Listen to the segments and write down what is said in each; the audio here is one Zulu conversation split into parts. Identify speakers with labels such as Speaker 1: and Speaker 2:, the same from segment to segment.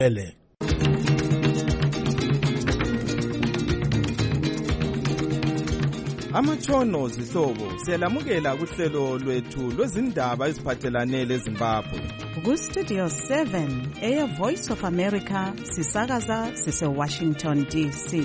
Speaker 1: Amatshono zihlobo siyalamukela kuhlelo lwethu lwezindaba eziphathelane leZimbabwe.
Speaker 2: Ku-Studio 7 Air Voice of America sisakaza sise-Washington DC.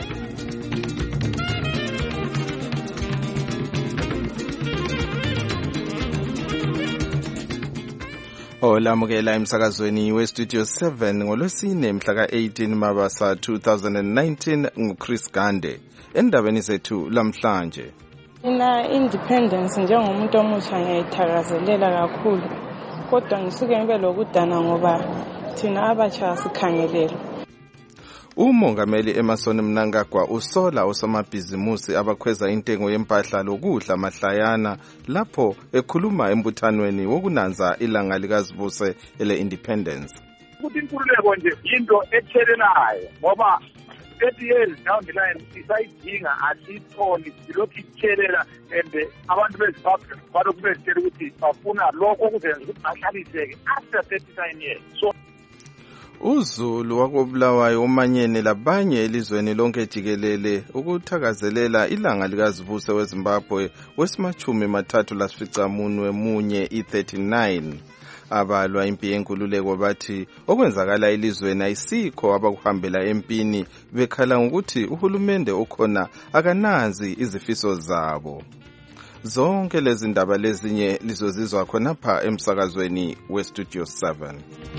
Speaker 1: Olamukela emsakazweni we-Studio 7 ngolwesine mhla ka-18 Mabasa 2019 nguChris Gande. Endabeni zethu lamhlanje.
Speaker 3: Independence njengomuntu omusha ngiyayithakazelela kakhulu. Kodwa ngisuke ngibe lokudana ngoba thina abatsha sikhangelele.
Speaker 1: Umongameli Emmerson Mnangagwa usola osomabhizimusi abakhweza intengo yempahla lokudla mahlayana lapho ekhuluma embuthanweni wokunanza ilanga likazibuse ele-Independence.
Speaker 4: Ukuthi inkululeko nje into ethelelayo ngoba 30 years down the line isayidinga asitholi silokhu ithelela and abantu beZimbabwe balokhu bezitshela ukuthi bafuna lokho okuzenza ukuthi bahlaliseke after 39 years. So
Speaker 1: uZulu wakobulawayo umanyene labanye elizweni lonke jikelele ukuthakazelela ilanga likazibuse weZimbabwe wesimachumi mathathu lasificamunwe munye i-39. Abalwa impi yenkululeko bathi okwenzakala elizweni ayisikho abakuhambela empini bekhala ngokuthi uhulumende okhona akananzi izifiso zabo. Zonke lezi ndaba lezinye lizozizwa khonapha emsakazweni we-Studio 7.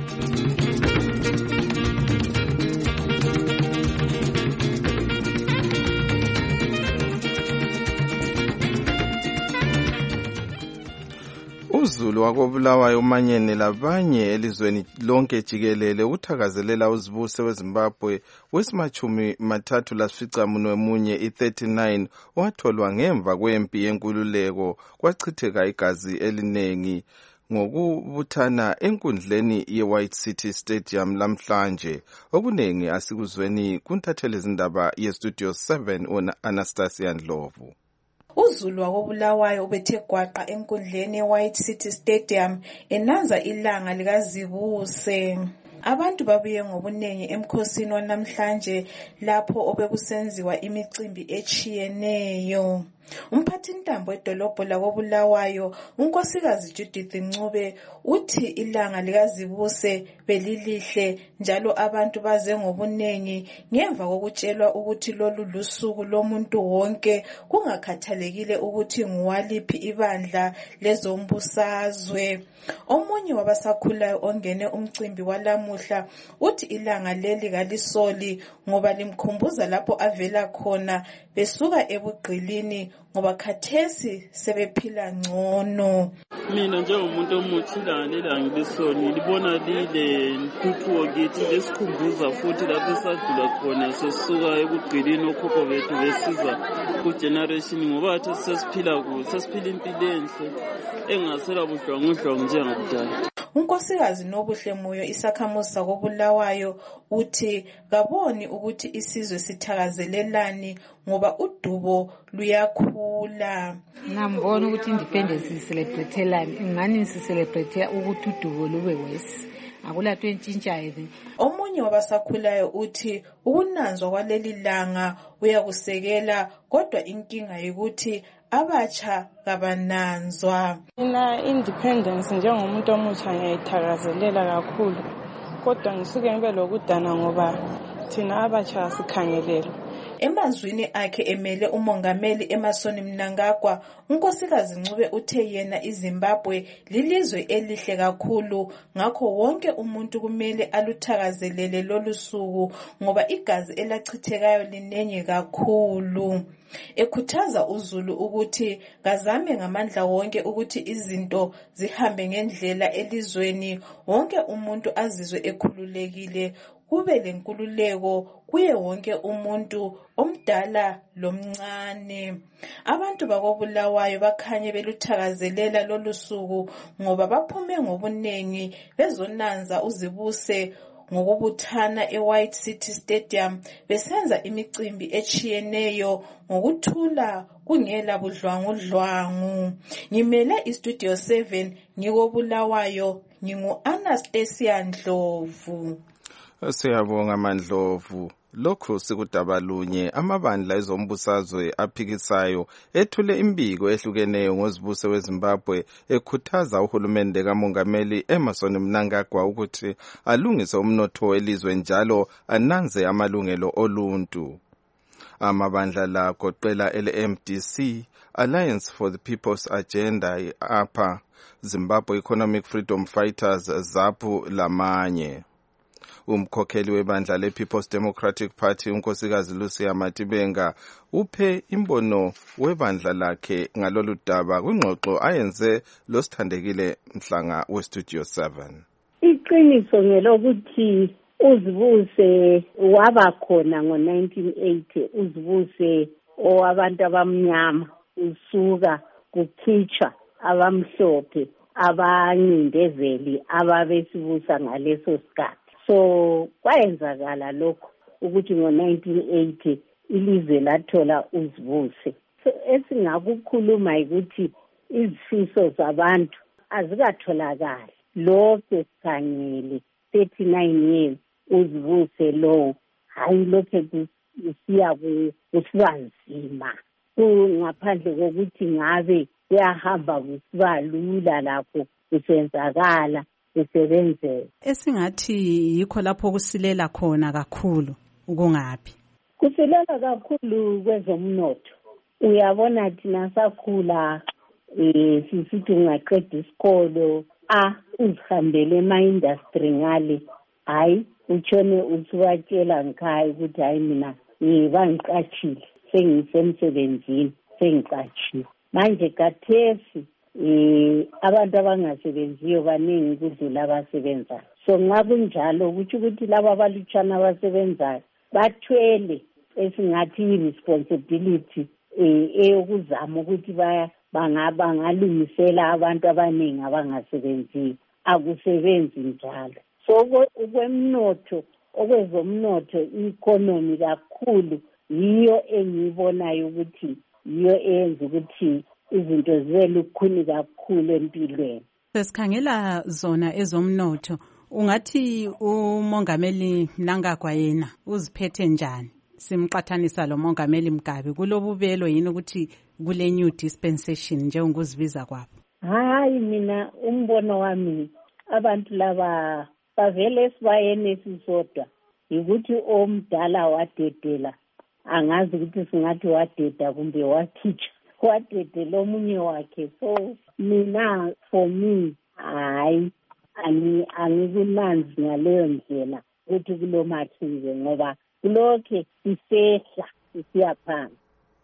Speaker 1: uZulu wakobulawayo umanyene labanye elizweni lonke jikelele uthakazelela uzibuse weZimbabwe wesimachumi mathathu lasificamunwe munye i-39 watholwa ngemva kwempi yenkululeko kwachitheka igazi eliningi ngokubuthana enkundleni ye-White City Stadium lamhlanje. Okuningi asikuzweni kuntathele izindaba ye-Studio 7 Anastasia Ndlovu.
Speaker 5: uZulu wakobulawayo ubethe gwaqa enkundleni ye-White City Stadium enanza ilanga likazibuse. Abantu babuye ngobuningi emkhosini wanamhlanje lapho obekusenziwa imicimbi etshiyeneyo. Umphathintambo edolobho lakobulawayo unkosikazi Judith Ncube uthi ilanga likazibuse belilihle njalo abantu baze ngobuningi ngemva kokutshelwa ukuthi lolu lusuku lomuntu wonke kungakhathalekile ukuthi nguwaliphi ibandla lezombusazwe. Omunye wabasakhulayo ongene umcimbi walamuhla uthi ilanga leli kalisoli ngoba limkhumbuza lapho avela khona besuka ebugqilini ngoba khathesi sebephila ngcono.
Speaker 6: Mina njengomuntu omuthi ilanga ngilisoni ngilibona lile ntuthuko kithi lesikhumbuza futhi lapho esadlula khona sesuka ebugqilini okhokho bethu besiza ku-generation ngoba athi sesiphila kuhle sesiphila impilo enhle engasela budlwangudlwangu njengakudala.
Speaker 5: Unkosikazi Nobuhle Moyo isakhamuzi sakobulawayo uthi kaboni ukuthi isizwe sithakazelelani ngoba udubo luyakhula.
Speaker 7: Ngambona ukuthi independence celebratelani ngani sicelebrate ukuthi udubo lube wesi. Akulatho entshintshayo.
Speaker 5: Omunye wabasakhulayo uthi ukunanzwa kwaleli langa uyakusekela kodwa inkinga ukuthi abatsha kabananzwa.
Speaker 3: Independence njengomuntu omusha ngiyayithakazelela kakhulu. Kodwa ngisuke ngibe lokudana ngoba thina abatsha sikhangelele.
Speaker 5: Emazwini akhe emele umongameli Emmerson Mnangagwa, unkosikazi Ncube uthe yena iZimbabwe lilizwe elihle kakhulu ngakho wonke umuntu kumele aluthakazelele lolu suku ngoba igazi elachithekayo linenye kakhulu. Ekhuthaza uZulu ukuthi kazame ngamandla wonke ukuthi izinto zihambe ngendlela elizweni wonke umuntu azizwe ekhululekile kube lenkululeko kuye wonke umuntu omdala lomncane. Abantu bakobulawayo bakhanye beluthakazelela lolu suku ngoba baphume ngobuningi bezonanza uzibuse ngokubuthana eWhite City Stadium besenza imicimbi etshiyeneyo ngokuthula kungela budlwangudlwangu. Ngimele iStudio 7 ngikobulawayo ngingu Anastasia Ndlovu.
Speaker 1: Siyabonga Mandlovu. Lokhu sikudabalunye amabandla ezombusazwe aphikisayo ethule imbiko ehlukeneyo ngozibuse weZimbabwe ekhuthaza uhulumende kaMongameli Emmerson Mnangagwa ukuthi alungise umnotho welizwe njalo ananze amalungelo oluntu. Amabandla la goqela LMDC, Alliance for the People's Agenda, APA, Zimbabwe Economic Freedom Fighters, ZAPU lamanye. Umkhokheli webandla le-People's Democratic Party unkosikazi Lucia Matibenga uphe imbono webandla lakhe ngalolu daba kwingxoxo ayenze losithandekile Mhlanga weStudio 7.
Speaker 8: Iqiniso ngelokuthi uZibuse waba khona ngo-1980, uZibuse owabantu abamnyama usuka kukhitshwa abamhlophe abancindezeli ababesibusa ngaleso sikhathi. So kwayenzakala lokho ukuthi ngo-1980 ilizwe lathola uZibuse. So esingakukhuluma ukuthi izifiso zabantu azikatholakali. Lokho sikhangele 39 years uZibuse lo hayi lokho kusiya kusiba nzima. Ngaphandle kokuthi ngabe kuyahamba kusiba lula lapho kusenzakala kusebenzeka.
Speaker 2: Esingathi yikho lapho kusilela khona kakhulu ukungaphi?
Speaker 8: Kusilela kakhulu kwezomnotho. Uyabona thina sakhula sisithi ungaqeda isikolo uzihambele ema-industry ngale, hayi utshone usuwatshela ngikhaya ukuthi hayi mina bangiqatshile, sengisemsebenzini, sengiqatshiwe. Manje kathesi abantu abangasebenziyo baningi kudlula abasebenzayo. So nxa kunjalo ukuthi laba abalutshwana abasebenzayo bathwele esingathi i-responsibility eyokuzama ukuthi bangalungisela abantu abaningi abangasebenziyo. Akusebenzi njalo. So okwemnotho, okwezomnotho, i-economy kakhulu yiyo engibonayo ukuthi yiyo eyenza ukuthi izinto zibe lukhuni kakhulu empilweni.
Speaker 2: Sesikhangela zona ezomnotho, ungathi uMongameli Mnangagwa yena uziphethe njani? Simqathanisa lo Mongameli Mugabe kulobubelo yini ukuthi kule new dispensation njengokuzibiza kwabo?
Speaker 8: Hayi, mina umbono wami abantu laba bavele sibayene sisodwa ukuthi omdala wadedela, angazi ukuthi singathi wadeda kumbe wakhitsha, wadedela omunye wakhe. So mina for me hayi angikunanzi ngaleyo ndlela ukuthi kulomathize ngoba kulokhe sisehla sisiya phansi.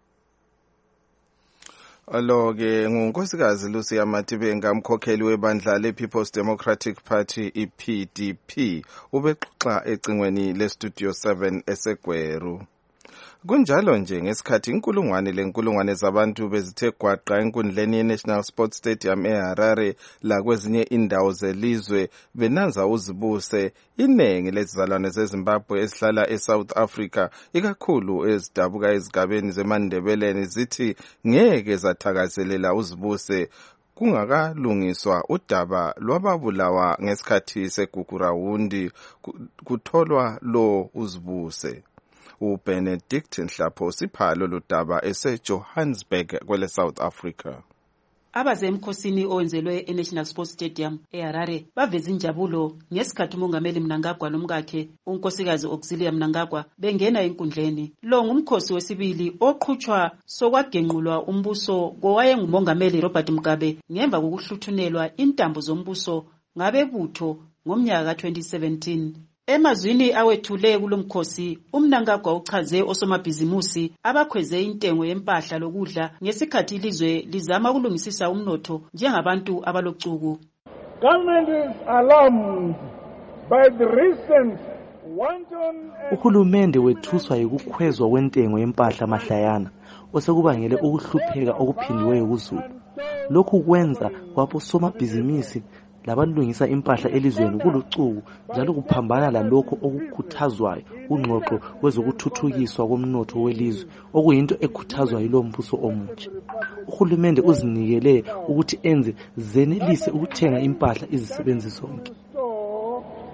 Speaker 1: Alo-ke ngunkosikazi Lucia Matibenga, umkhokheli webandla le-People's Democratic Party i-PDP, ubexoxa ecingweni le-Studio 7 eseGweru. Kunjalo nje ngesikhathi inkulungwane zabantu bezithe gwaqa enkundleni ye-National Sports Stadium eHarare lakwezinye indawo zelizwe benanza uZibuse, inengi lezizalwane zeZimbabwe ezihlala eSouth Africa ikakhulu ezidabuka ezigabeni zeMandebeleni zithi ngeke zathakazelela uZibuse kungakalungiswa udaba lwababulawa ngesikhathi segugurawundi kutholwa lo uZibuse. uBenedict Nhlapho siphalo lodaba eseJohannesburg kwele South Africa.
Speaker 9: Abazemkhosini owenzelwe eNational Sports Stadium eHarare baveza injabulo ngesikhathi uMongameli Mnangagwa nomkakhe unkosikazi Auxilia Mnangagwa bengena enkundleni. Lo ngumkhosi wesibili oqhutshwa sokwagenqulwa umbuso kowayenguMongameli Robert Mugabe ngemva kokuhluthunelwa intambo zombuso ngabebutho ngomnyaka ka-2017. Emazwini awethule kulomkhosi, uMnangagwa uchaze osomabhizimusi abakhweze intengo yempahla lokudla ngesikhathi ilizwe lizama ukulungisisa umnotho njengabantu abalochuku.
Speaker 10: Government is alarmed by the recent
Speaker 11: Uhulumende wethuswa yikukhwezwa kwentengo yempahla mahlayana osekubangele ukuhlupheka okuphindiweyo kuzulu. Lokhu kwenza kwabosomabhizimusi labalungisa impahla elizweni kulucuku njalo kuphambana lalokho okukhuthazwayo ungxoxo kwezokuthuthukiswa komnotho welizwe okuyinto ekhuthazwa yilo mbuso omutsha. Uhulumende uzinikele ukuthi enze zenelise ukuthenga impahla izisebenzi zonke.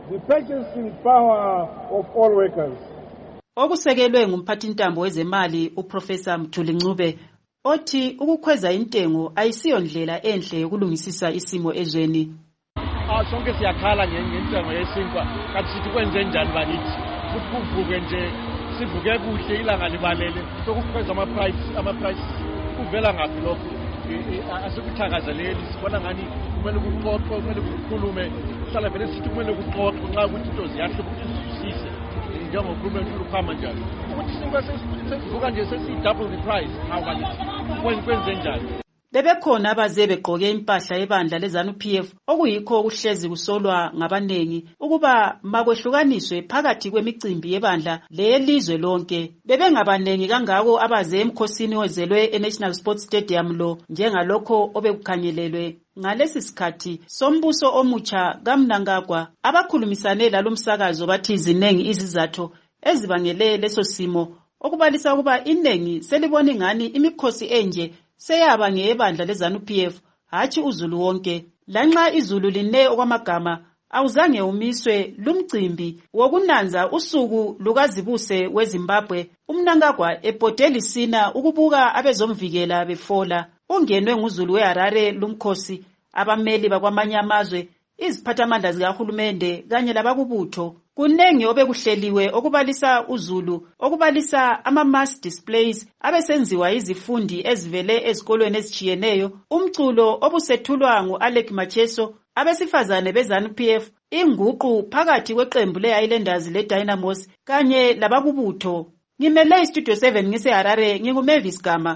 Speaker 10: the purchasing power of all workers.
Speaker 9: Okusekelwe ngumphathintambo wezemali uProfessor Mthuli Ncube othi ukukhweza intengo ayisiyo ndlela enhle yokulungisisa isimo ezweni.
Speaker 12: Sonke siyakhala ngentengo yesinkwa kanti sithi kwenze njani bakithi futhi kuvuke nje sivuke kuhle ilanga libalele sokukhweza ama-price kuvela ngaphi lokho asikuthakazeleli sibona ngani kumele kuxoxwe kumele kukhulume hlala vele sithi kumele kuxoxwe nxa ukuthi into ziyahle ukuthi sizwisise njengokhulume ukuhamba njani ukuthi isinkwa sesivuka nje sesi-double the price hawu bakithi kwenze njani.
Speaker 9: Bebekhona abaze begqoke impahla ebandla leZANU-PF okuyikho okuhlezi kusolwa ngabanengi ukuba makwehlukaniswe phakathi kwemicimbi yebandla leyelizwe lonke. Bebengabanengi kangako abaze emkhosini owenzelwe eNational Sports Stadium lo njengalokho obekukhangelelwe. Ngalesi sikhathi sombuso omutsha kaMnangagwa abakhulumisane lalomsakazo bathi zinengi izizathu ezibangele leso simo okubalisa ukuba inengi selibona ngani imikhosi enje seyaba ngebandla leZANU-PF hatshi uzulu wonke. Lanxa izulu line okwamagama awuzange umiswe lumcimbi wokunanza usuku lukazibuse weZimbabwe uMnangagwa epodelisina ukubuka abezomvikela befola. Ungenwe nguzulu weHarare lumkhosi abameli bakwamanye amazwe iziphathamandla zikahulumende kanye labakubutho. Kunengi obekuhleliwe okubalisa uzulu okubalisa ama-mass displays abesenziwa izifundi ezivele ezikolweni ezitshiyeneyo, umculo obusethulwa ngu-Alec Macheso, abesifazane beZANU-PF, inguqu phakathi kweqembu le-Highlanders le-Dynamos kanye labakubutho. Ngimele iStudio 7 ngiseHarare nginguMavis Gama.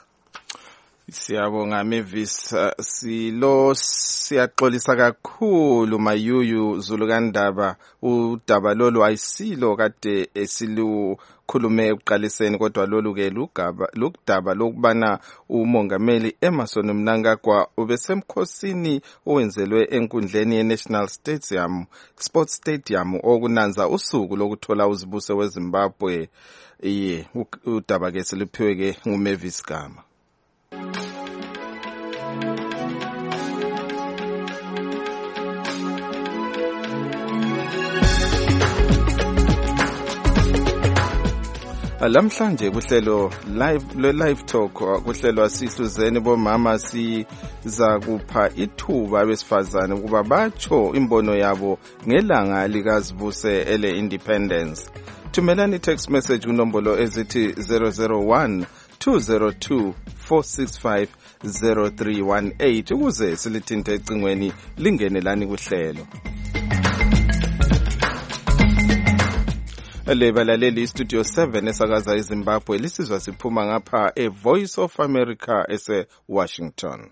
Speaker 1: Siyabonga Mavis, siyaxolisa kakhulu Mayuyu Zulukandaba. Udaba lolu ayisilo kade esilukhulume ekuqaliseni kodwa lolu ke lugdaba lokubana umongameli Emmerson Mnangagwa ubesemkhosini owenzelwe enkundleni yeNational Sports Stadium okunanza usuku lokuthola uzibuse weZimbabwe. Udaba ke siliphiwe ke nguMavis Gama. Lamhlanje kuhlelo live talk kuhlelwa sihluzeni bomama siza kupha ithuba abesifazane ukuba batsho imbono yabo ngelanga likazibuse ele independence. Thumelani text message kunombolo ezithi 001 202 465 0318 ukuze silithinte ecingweni lingenelani kuhlelo. Lebalaleli Studio 7 esakaza eZimbabwe lisizwa siphuma ngapha Voice of America ese Washington.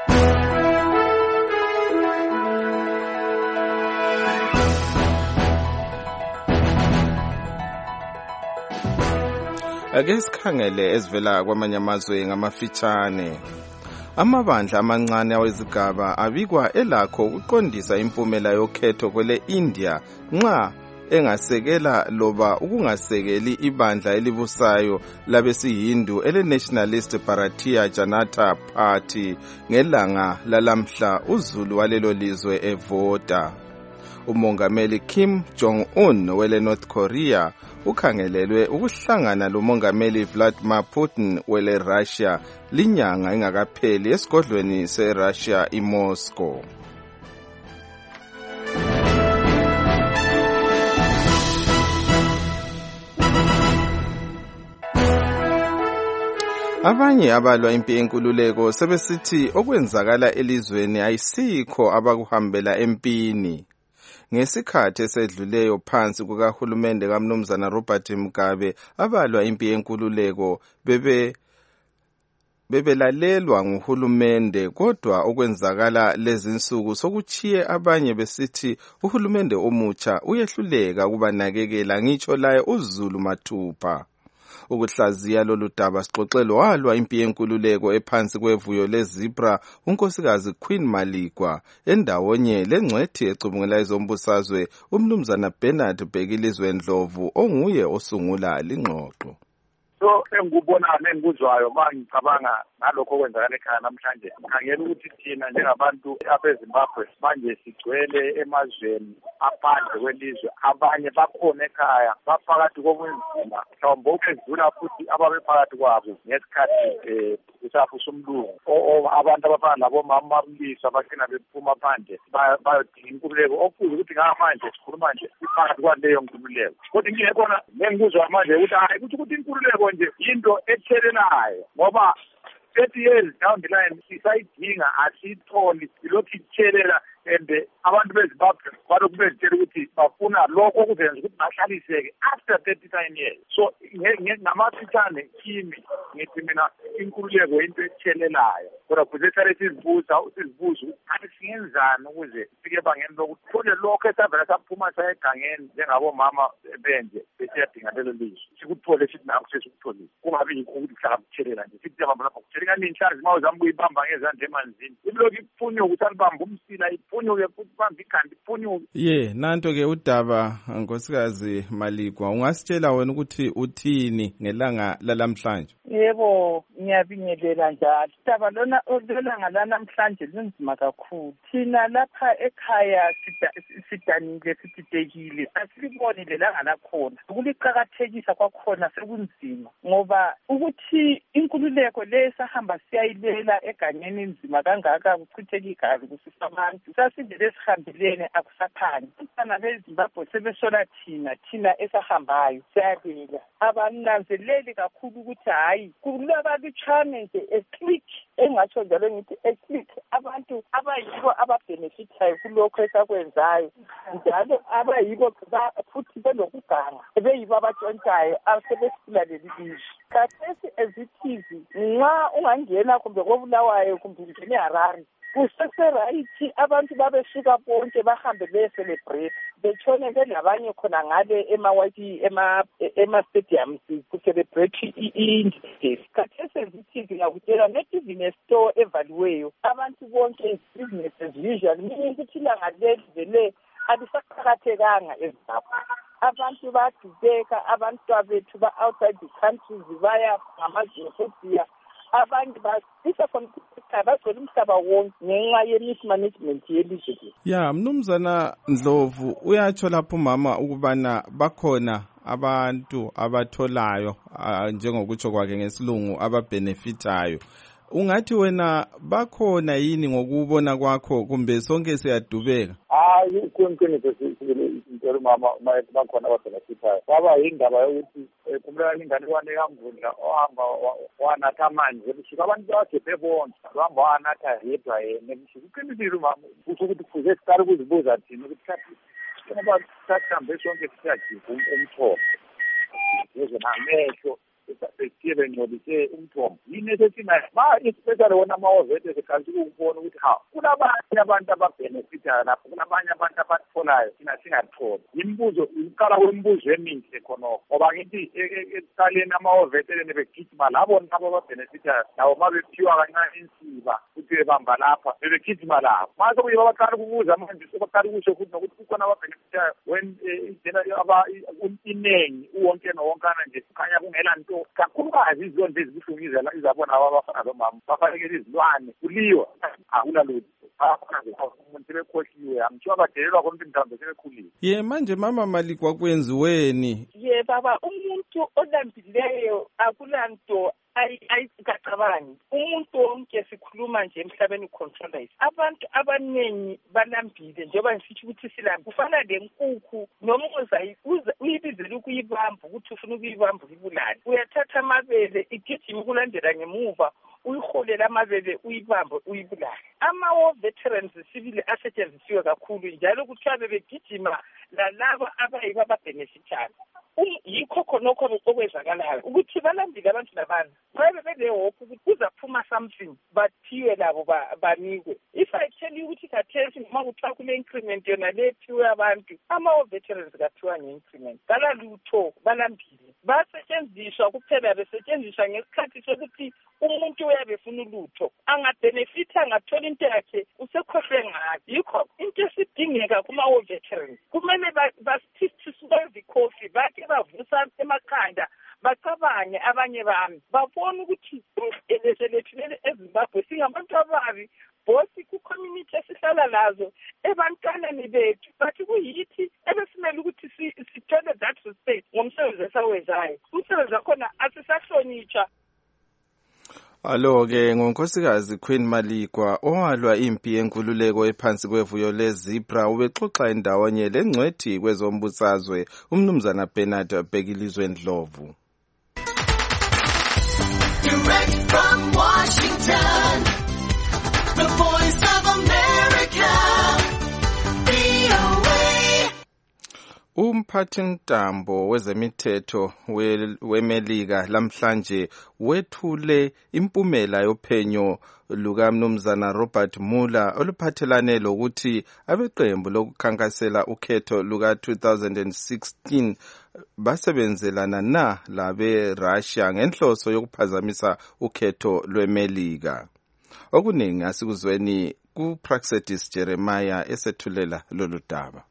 Speaker 1: Ake sikhangele ezivela kwamanye amazwe ngamafitshane. Amabandla amancane awezigaba abikwa elakho ukuqondisa impumela yokhetho kwele India nxa engasekela loba ukungasekeli ibandla elibusayo labesihindu ele-Nationalist Bharatiya Janata Party ngelanga lalamhla uzulu walelo lizwe evota. Umongameli Kim Jong-un wele North Korea ukhangelelwe ukuhlangana lomongameli Vladimir Putin wele Russia linyanga ingakapheli esigodlweni seRussia iMoscow. Abanye abalwa impi yenkululeko sebesithi okwenzakala elizweni ayisikho abakuhambela empini. Ngesikhathi esedluleyo phansi kukahulumende kaMnumzana Robert Mugabe abalwa impi yenkululeko bebelalelwa nguhulumende kodwa okwenzakala lezi insuku sokuchiye abanye besithi uhulumende omutsha uyehluleka ukubanakekela ngitsho laye uZulu mathupha. Ukuhlaziya lolu daba sixoxelwa walwa impi yenkululeko ephansi kwevuyo leZebra unkosikazi Queen Maligwa endawonye lengcwethi ecubungela
Speaker 4: into engikubonayo nengikuzwayo ngicabanga ngalokho okwenzakala ekhaya namhlanje ngikhangela ukuthi thina njengabantu abeZimbabwe manje sigcwele emazweni aphandle kwelizwe abanye bakhona ekhaya baphakathi kobunzima mhlawumbe okwedlula futhi ababephakathi kwabo ngesikhathi kusafusa umlungu abantu abafana labomama abulisa bagcina bephuma phandle bayodinga inkululeko okufuze ukuthi ngamanje sikhuluma nje iphakathi kwaleyo nkululeko kodwa inkinga ekhona ngengikuzwa manje ukuthi hayi ukuthi inkululeko nje into ethelelayo ngoba 30 years down the line sisayidinga asiyitholi ilokhu ithelela and abantu beZimbabwe balokhu bezitshela ukuthi bafuna lokho okuzenza ukuthi bahlaliseke after 39 years so ngamafitshane kimi ngithi mina inkululeko into ethelelayo kodwa kuze sale sizibuza kanti singenzani ukuze sike ebangeni lokuthi thole lokho esavela saphuma sayegangeni njengabomama benje besiyadinga lelo lizwe sikuthole sithi nakho sesikutholile kungabi yikho ukuthi kuhlala kuthelela nje sithi abamba lapha kuthelela inhlanzi mawu zami kuyibamba ngezandla emanzini ilokhu iphunyuka ukuthi alibamba umsila iphunyuke futhi bamba ikhanda iphunyuke
Speaker 1: nanto-ke udaba nkosikazi Maligwa ungasitshela wena ukuthi uthini ngelanga lalamhlanje?
Speaker 13: Yebo ngiyabingelela njalo udaba lolanga lanamhlanje lunzima kakhulu thina lapha ekhaya sidanile sididekile asiliboni lelanga lakhona ukuliqakathekisa kwakhona sekunzima ngoba ukuthi inkululeko le sahamba siyayilela egangeni inzima kangaka kuchitheka igazi kusisa abantu sasindele esihambelene akusaphanyi abantwana beZimbabwe sebesola thina esahambayo siyalela abananzeleli kakhulu ukuthi hayi kulabalutshwane nje eclick engatsho njalo ngithi eclick abantu abayibo ababenefitayo kulokho esakwenzayo njalo abayibo futhi belokuganga beyibo abatshontshayo asebesila leli lizwe khathesi ezithizi nxa ungangena kumbe kobulawayo kumbe ungene eHarare kuseserayithi abantu babesuka bonke bahambe beyecelebrate betshone belabanye khona ngale ema-stadiums kucelebrate i-independence khathesi ezithizi ngakutshela not even a store evaliweyo abantu bonke business as usual meaning ukuthi ilanga leli alisaqakathekanga eZimbabwe abantu badubeka abantwana bethu ba-outside the countries baya ngamazefobia abanye basisa bagcwele umhlaba wonke ngenxa ye-mismanagement yelizwe.
Speaker 1: Mnumzana Ndlovu uyatsho lapho umama ukubana bakhona abantu abatholayo njengokutsho kwakhe ngesilungu ababenefitayo. Ungathi wena bakhona yini ngokubona kwakho kumbe sonke siyadubeka?
Speaker 4: Intero mama bakhona ababenefitayo baba yindaba yokuthi kumele inganekwane yangudla ohamba wanatha amanzi ebusuku abantu bagebhe bonke bahamba wanatha yedwa yena ebusuku uqinisile mama kusho ukuthi kufuze siqale ukuzibuza thina ukuthi njengoba sasihambe sonke siyajika umthombo size namehlo besiye bengcolise umthombo yini esesinayo especially wona amawovete siqalise ukubona ukuthi kunabanye abantu ababenefitayo lapho kunabanye abantu abatholayo thina singatholi imibuzo iqala kwemibuzo emihle khonokho ngoba ngithi ekuqaleni amawoveteleni begijima labo nabo ababenefitayo nabo mabephiwa kancane insiba ukuthi bebamba lapha bebegijima lapho mase kuye babaqala ukubuza manje sebaqala ukusho futhi nokuthi kukhona ababenefitayo when inengi uwonke nowonkana nje kukhanya kungela nto kakhulukazi izilonda ezibuhlungu izabona abafana bomama bafanekele izilwane kuliwa akunalutho umuntu sebekhohliwe angitsho abadelelwa konke mhlawumbe sebekhuliwe.
Speaker 1: Manje mama Maligwa kwenziweni?
Speaker 13: Baba umuntu olambileyo akulanto ayikacabangi umuntu wonke sikhuluma nje emhlabeni controllers abantu abanengi balambile njengoba ngisho ukuthi silambi kufana lenkukhu noma uyibizela ukuyibamba ukuthi ufuna ukuyibamba uyibulale uyathatha amabele igijima ukulandela ngemuva uyiholela amabele uyibambe uyibulale ama-war veterans sibili asetshenzisiwe kakhulu njalo kuthiwa bebegijima lalabo abayibo ababenefitayo yikho khonokho okwenzakalayo ukuthi balambile abantu labantu babe bele-hope ukuthi kuzaphuma something bathiwe labo banikwe if I tell you ukuthi khathesi noma kuthiwa kule-increment yona le ethiwe abantu ama-war veterans kathiwa nge-increment kalalutho balambile basetshenziswa kuphela besetshenziswa ngesikhathi sokuthi umuntu uyabe efuna ulutho angabenefitha angathola into yakhe usekhohlwe ngayo yikho into esidingeka kuma-war veterans kumele basithiswe ikhofi bakhe bavusa emakhanda bacabange abanye bami babona ukuthi ilizwe lethu leli eZimbabwe singabantu ababi bosi ku-community esihlala lazo ebantwaneni bethu bathi kuyithi ebesimele ukuthi sithole that respect ngomsebenzi esawenzayo. Umsebenzi wakhona asisahlonitshwa.
Speaker 1: Alo-ke ngonkosikazi Queen Maligwa owalwa impi yenkululeko ephansi kwevuyo leZebra ubexoxa indawonye lengcwethi kwezombusazwe umnumzana Bernard Bhekilizwe Ndlovu.
Speaker 14: Direct from Washington, the Voice of America, VOA.
Speaker 1: Umphathintambo wezemithetho weMelika lamhlanje wethule impumela yophenyo lukaMnumzana Robert Mueller oluphathelane lokuthi abeqembu lokukhankasela ukhetho luka-2016 basebenzelana labe-Russia ngenhloso yokuphazamisa ukhetho lweMelika. Okuningi asikuzweni kuPraxedis Jeremiah esethulela lolu daba.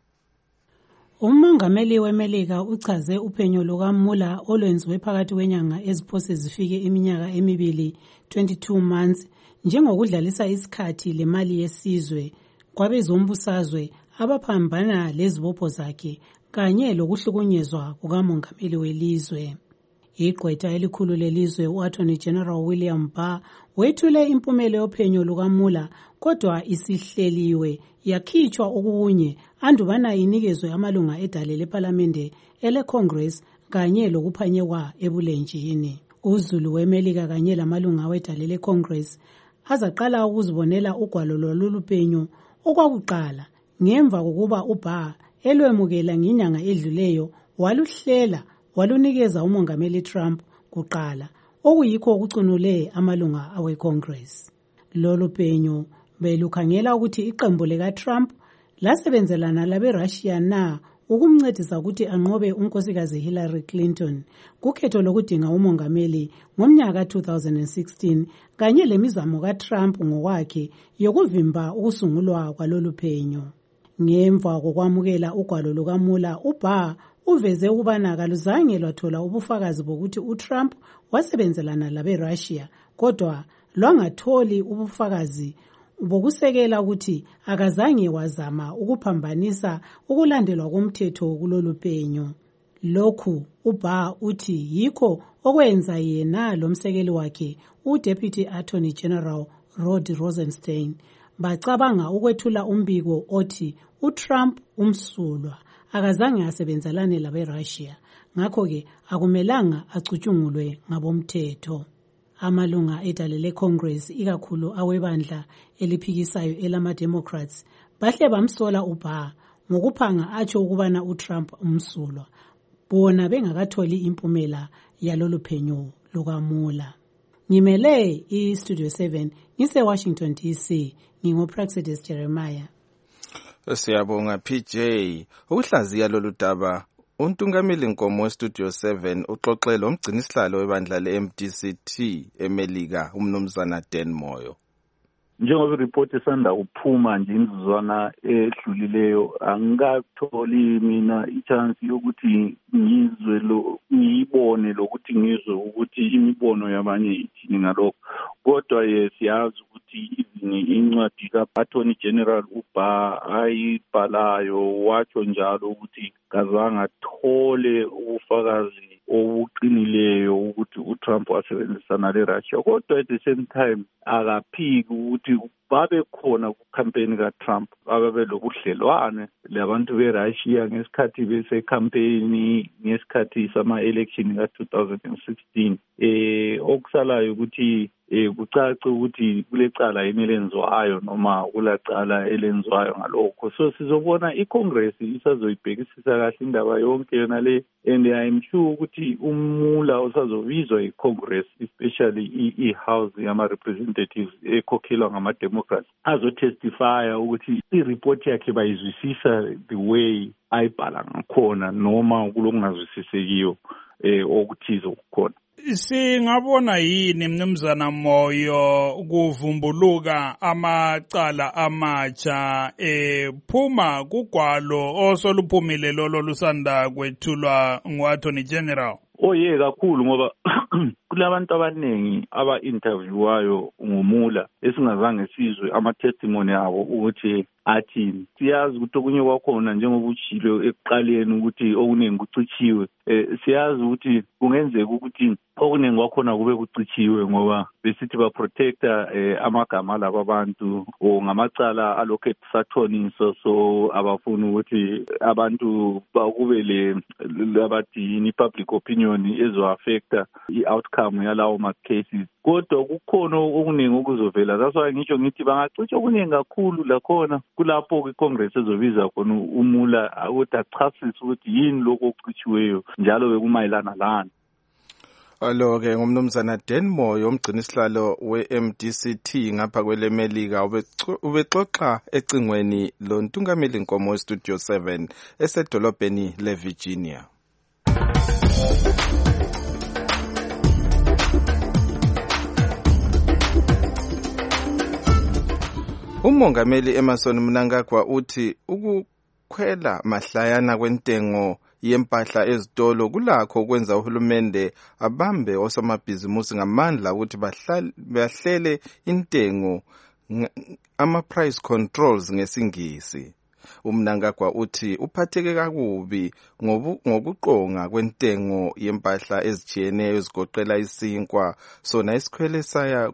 Speaker 15: Umongameli weMelika uchaze uphenyo lukaMueller olwenziwe phakathi kwenyanga eziphose zifike iminyaka emibili 22 months njengokudlalisa isikhathi lemali yesizwe kwabezombusazwe abaphambana lezibopho zakhe kanye lokuhlukunyezwa kukamongameli welizwe. Igqwetha elikhulu lelizwe u-Attorney General William Barr wethule impumela yophenyo lukaMueller kodwa isihleliwe yakhitshwa okunye andubana inikezwe amalunga edale lePhalamende ele-Congress kanye lokuphanyekwa ebulenjini. Uzulu weMelika kanye lamalunga wedale le-Congress azaqala ukuzibonela ugwalo loluphenyo okwakuqala ngemva kokuba uBarr elwemukela ngenyanga edluleyo waluhlela walunikeza umongameli Trump kuqala okuyikho okucunule amalunga awe-Congress. Lolu phenyo belukhangela ukuthi iqembu lika-Trump lasebenzelana labe-Russia na ukumncedisa ukuthi anqobe unkosikazi Hillary Clinton kukhetho lokudinga umongameli ngomnyaka 2016 kanye lemizamo kaTrump ngokwakhe yokuvimba ukusungulwa kwalolu phenyo. Ngemva kokwamukela ugwalo lukaMueller uBarr uveze ukubana kaluzange lwathola ubufakazi bokuthi uTrump wasebenzelana labe-Russia kodwa lwangatholi ubufakazi bokusekela ukuthi akazange wazama ukuphambanisa ukulandelwa komthetho kulolu phenyo. Lokhu uBarr uthi yikho okwenza yena lomsekeli wakhe uDeputy Attorney General Rod Rosenstein bacabanga ukwethula umbiko othi uTrump umsulwa akazange asebenzelane labe-Russia ngakho-ke akumelanga acutshungulwe ngabomthetho. Amalunga edale le-Congress ikakhulu awebandla eliphikisayo elama-Democrats bahle bamsola uBarr ngokuphanga atsho ukubana uTrump umsulwa bona bengakatholi impumela yalolu phenyo lukaMueller. Ngimele iStudio 7 ngise-Washington DC ngingoPraxedis Jeremiah.
Speaker 1: Siyabonga PJ. Ukuhlaziya lolu daba untungameli Nkomo weStudio 7 uxoxela umgcinisihlalo webandla le-MDCT eMelika umnumzana Dan Moyo.
Speaker 16: Njengoba ireport esanda kuphuma nje imizuzwana edlulileyo angikatholi mina ichance yokuthi ngizwe ngiyibone lokuthi ngizwe ukuthi imibono yabanye ithini ngalokho kodwa siyazi ukuthi incwadi ka-Attorney General uBarr ayibhalayo watsho njalo ukuthi kazange athole ubufakazi obuqinileyo ukuthi uTrump wasebenzisana le-Russia kodwa at the same time akaphiki ukuthi babe khona ku-campaign ka-Trump ababe lobudlelwane labantu be-Russia ngesikhathi bese-campaign ngesikhathi sama-election ka-2016 okusalayo ukuthi kucace ukuthi kulecala yini elenziwayo noma kulacala elenziwayo ngalokho so sizobona iCongress isazoyibhekisisa kahle indaba yonke yona le and I'm sure ukuthi umula usazobizwa iCongress especially i-House yama-representatives ekhokhelwa ngama-Democrats azotestifya ukuthi i-report yakhe bayizwisisa the way ayibhala ngakhona noma kulokungazwisisekiyo okuthize okukhona.
Speaker 17: Singabona yini mnumzana Moyo kuvumbuluka amacala amatsha phuma kugwalo osoluphumile lolo lusanda kwethulwa ngu-Attorney General?
Speaker 16: Kakhulu ngoba kulabantu abaningi aba-interviewwayo ngomula esingazange sizwe ama-testimony abo ukuthi athini. Siyazi ukuthi okunye kwakhona njengoba utshilo ekuqaleni ukuthi okuningi kucitshiwe. Siyazi ukuthi kungenzeka ukuthi okuningi kwakhona kube kucitshiwe ngoba besithi ba-protecta amagama laba abantu o ngamacala alokhu sathoniswa, so abafuna ukuthi abantu bakube labathi public opinion ezo-affecta i-outcome yalawo ma-cases. Kodwa kukhona okuningi okuzovela. That's why ngisho ngithi bangacisha okuningi kakhulu lakhona kulapho iCongress ezobiza khona umula ukuthi achasise ukuthi yini lokho okucitshiweyo njalo bekumayelana lana.
Speaker 1: Alo-ke ngumnumzana Denmoy umgcinisihlalo we-MDCT ngapha kwelemelika ubexoxa ecingweni lo ntungameli Nkomo weStudio 7 esedolobheni leVirginia. Umongameli Emmerson Mnangagwa uthi ukukhwela mahlayana kwentengo yempahla ezitolo kulakho ukwenza uhulumende abambe osomabhizimusi ngamandla ukuthi bahlele intengo ama-price controls ngesingisi. Umnangagwa uthi uphatheke kakubi ngokuqonga kwentengo yempahla ezijiyeneyo ezigoqela isinkwa sona isikhwele saya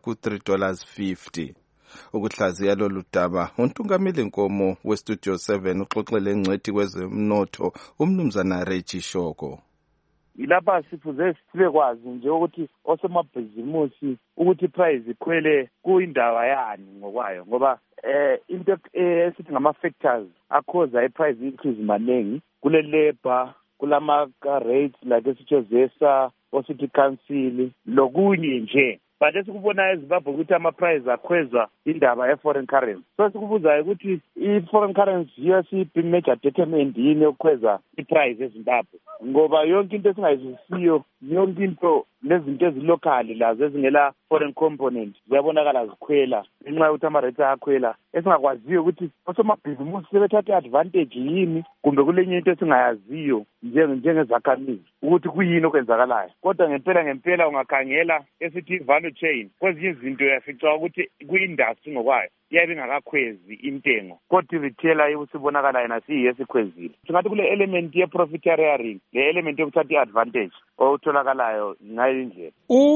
Speaker 1: ku$3.50. Ukuhlaziya lolu daba untungameli Nkomo weStudio 7 uxoxele ngcwethi kwezomnotho umnumzana Reggie Shoko.
Speaker 4: Ilapha sifuze sibekwazi nje ukuthi osomabhizimusi ukuthi price ikhwele kuyindaba yani ngokwayo ngoba into esithi ngama-factors akhoza i-price increase maningi kule labor kulama rates like esitsho zesa osithi council lokunye nje. But esikubona eZimbabwe ukuthi ama-price akhwezwa indaba ye-foreign currency. So sikubuzayo ukuthi i-foreign currency yiyo major determinant yini yokukhweza i-price eZimbabwe. Ngoba yonke into esingayizisiyo, yonke into nezinto ezilokali lazo ezingela foreign component ziyabonakala zikhwela ngenxa yokuthi ama-rates ayakhwela. Esingakwaziyo ukuthi osomabhizimusi sebethatha advantage yini kumbe kulenye into esingayaziyo njengezakhamizi ukuthi kuyini okwenzakalayo. Kodwa ngempela ungakhangela esithi value chain kwezinye izinto uyafica ukuthi kwi-industry ngokwayo iyabe ingakakhwezi intengo kodwa i-retailer usibonakala yena siyiyo esikhwezile. Singathi kule element ye-profiteering le element yokuthatha i-advantage otholakalayo ngayo indlela.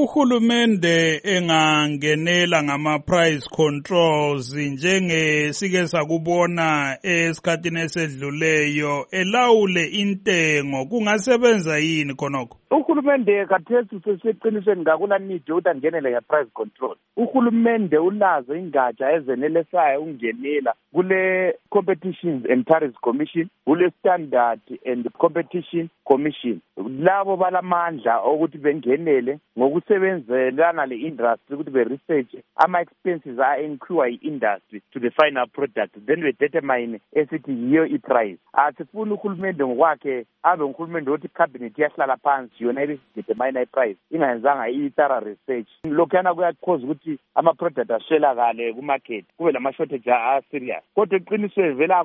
Speaker 17: Uhulumende engangenela ngama-price controls njengesike sakubona esikhathini esedluleyo elawule intengo kungasebenza yini khonokho?
Speaker 4: Uhulumende kathesi seseqinisweni ngakula need yokuthi angenele nge-price control. Uhulumende ulazo ingatsha ezenelesayo ukungenela kule Competitions and Tariffs Commission, kule Standard and Competition Commission. Labo balamandla ukuthi bengenele ngokusebenzelana le-industry ukuthi be-research ama-expenses a-incur i-industry to the final product, then be-determine esithi yiyo i-price. Asifuni uhulumende ngokwakhe abe nguhulumende othi cabinet yahlala phansi yona ibidetermine i-price ingayenzanga i-thorough research. Lokhuyana kuyakhoza ukuthi ama-product aswelakale kumarket kube lama-shortage a-serious. Kodwa eqinisweni vele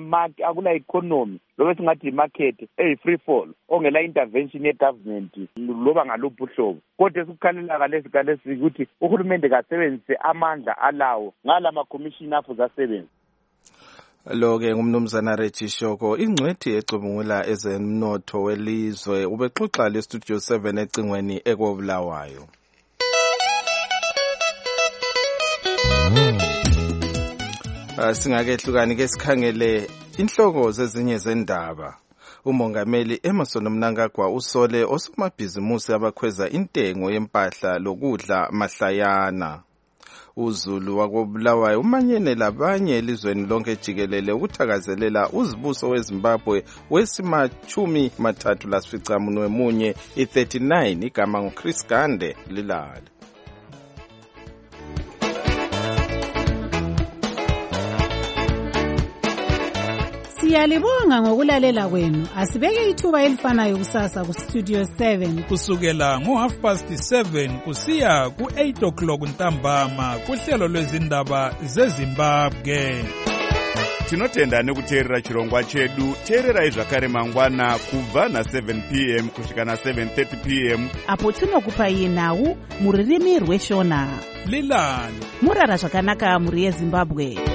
Speaker 4: akula economy lobe singathi i-market eyi-free fall ongela intervention ye-government loba ngaluphi uhlobo. Kodwa esikukhalela kalesi ukuthi uhulumende kasebenzise amandla alawo ngala ma-commission afuze asebenze.
Speaker 1: Lo-ke ngumnumzana Reggie Shoko ingcwethi ecubungula ezemnotho welizwe ubexoxa leStudio 7 ecingweni ekobulawayo. Singakehlukani ke sikhangele inhloko zezinye zendaba. Umongameli Emmerson Mnangagwa usole osomabhizimusi abakhweza intengo yempahla lokudla mahlayana. uZulu wakobulawayo umanyene labanye elizweni lonke jikelele ukuthakazelela uzibuso weZimbabwe wesimachumi mathathu lasficamunwemunye i-39 igama nguChris Gande lilala.
Speaker 15: Siyalibonga ngokulalela kwenu. Asibeke ithuba elifanayo kusasa ku Studio 7
Speaker 17: kusukela ngo7:30 kusiya ku8 o'clock ntambama kuhlelo lwezindaba zeZimbabwe.
Speaker 18: tinotenda nekuteerera chirongwa chedu. Teererai zvakare mangwana kubva na7 p.m. kusvika na7:30 p.m.
Speaker 19: apo tinokupai nhau muririmi rweshona.
Speaker 17: Lilani
Speaker 19: murara zvakanaka muri yeZimbabwe.